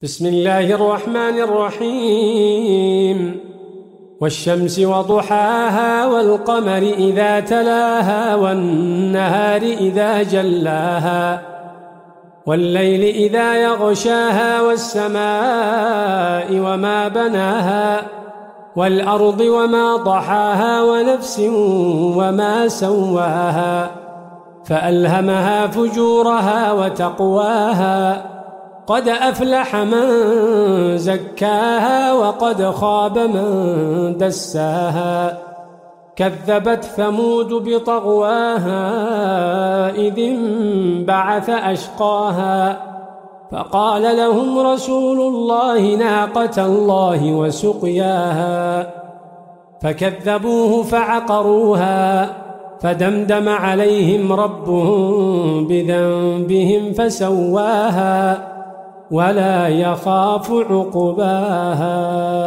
بسم الله الرحمن الرحيم والشمس وضحاها والقمر إذا تلاها والنهار إذا جلاها والليل إذا يغشاها والسماء وما بناها والأرض وما ضحاها ونفس وما سواها فألهمها فجورها وتقواها قد أفلح من زكاها وقد خاب من دساها كذبت ثمود بطغواها إذ انبعث أشقاها فقال لهم رسول الله ناقة الله وسقياها فكذبوه فعقروها فدمدم عليهم ربهم بذنبهم فسواها ولا يخاف عقباها.